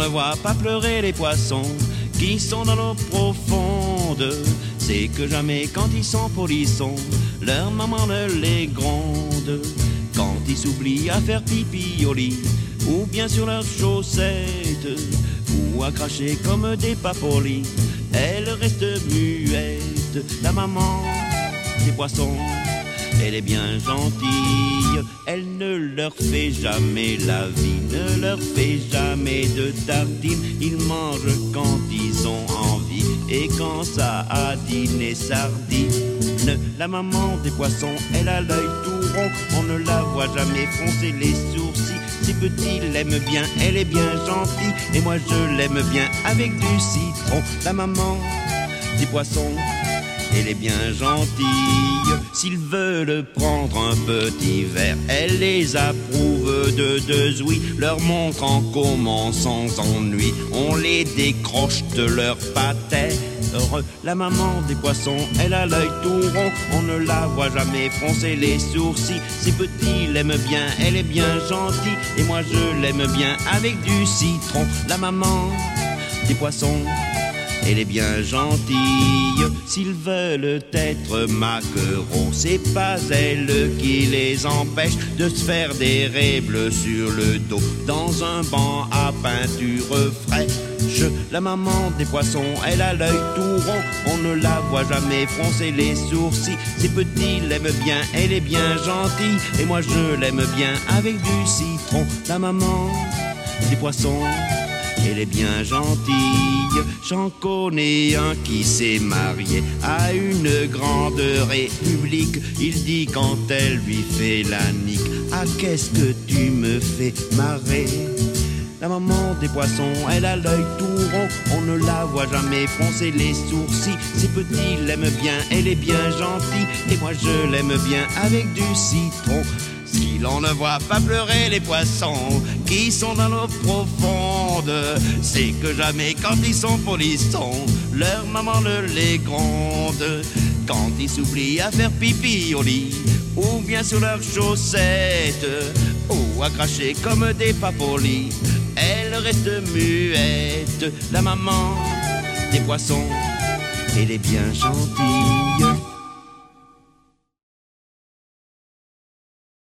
ne voit pas pleurer les poissons qui sont dans l'eau profonde, c'est que jamais quand ils sont polissons, leur maman ne les gronde. Quand ils s'oublient à faire pipi au lit, ou bien sur leurs chaussettes, ou à cracher comme des papolis, elle reste muette. La maman des poissons, elle est bien gentille, elle ne leur fait jamais la vie, ne leur fait jamais de tartines. Ils mangent quand ils ont envie, et quand ça a dîné sardines. La maman des poissons, elle a l'œil tout rond, on ne la voit jamais froncer les sourcils. Si petit l'aime bien, elle est bien gentille, et moi je l'aime bien avec du citron. La maman des poissons, elle est bien gentille. S'ils veulent prendre un petit verre, elle les approuve de deux ouïes, leur montrant comment sans ennui on les décroche de leur patère. La maman des poissons, elle a l'œil tout rond, on ne la voit jamais froncer les sourcils. Si petit l'aime bien, elle est bien gentille, et moi je l'aime bien avec du citron. La maman des poissons, elle est bien gentille. S'ils veulent être maquereaux, c'est pas elle qui les empêche de se faire des raies bleues sur le dos dans un banc à peinture fraîche. La maman des poissons, elle a l'œil tout rond, on ne la voit jamais froncer les sourcils. Si petit l'aime bien, elle est bien gentille, et moi je l'aime bien avec du citron. La maman des poissons, elle est bien gentille. J'en connais un qui s'est marié à une grande république. Il dit quand elle lui fait la nique: ah, qu'est-ce que tu me fais marrer. La maman des poissons, elle a l'œil tout rond, on ne la voit jamais froncer les sourcils. Si petit l'aime bien, elle est bien gentille, et moi je l'aime bien avec du citron. Si l'on ne voit pas pleurer les poissons qui sont dans l'eau profonde, c'est que jamais quand ils sont polissons, leur maman ne les gronde. Quand ils s'oublient à faire pipi au lit, ou bien sur leurs chaussettes, ou à cracher comme des papolis, elle reste muette. La maman des poissons, elle est bien gentille.